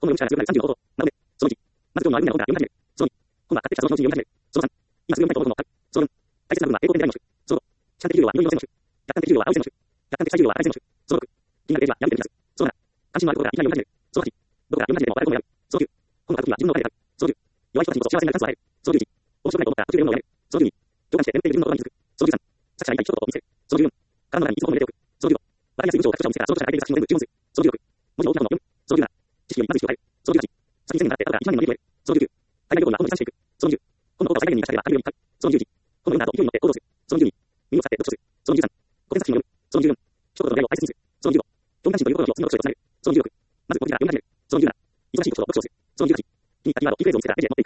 本の容疑者が強くなる30の方法。なので、その1、まず今日のアルミナロンが読み始める。その2、本が買ってきたそのうちに読み始める。その3、今すぐ読みたいと思うのを買う。その4、大切な部分は英語での種。その5、主観的理由は祈りのせの種。客観的理由は青い線の種。客観的理由は赤い線の種。その6、気になるページはやめてみます。その7、関心のあることからいきなり読み始める。その8、どこから読み始めても笑い声をやる。その9、本を書くときは自分の声で書く。その10、弱い人たちにこそ幸せになるチャンスを与える。その11、面白くないと思ったら途中で読むのをやめる。その12、共感して眠っている自分の言葉に気づく。その13、作者が言いたい一言を見せる。その14、体の中にいつも入れておく。その15、わかりやすい文章を書く者を見せたらその著者が書いている作品を全部注文する。その16、文字の大きな本を読む。その17、知識よりまず意識を変える。その18、先に1000になって後から1万人の利益を得る。その19、海外旅行には本の持参していく。その20、本のことを最大限に生かしたければ借りるように書く。その21、本の読んだ後勢いに乗って行動する。その22、耳を使って読書する。その23、古典作品を読む。その24、一言の題を大切にする。その25、興味関心ということの次の読書へとつなげる。その26、まず語気が読み始める。その27、忙しいことを読書をする。その18、気に入ったキーワード、キーフレーズを見つけたらページへ持っていく。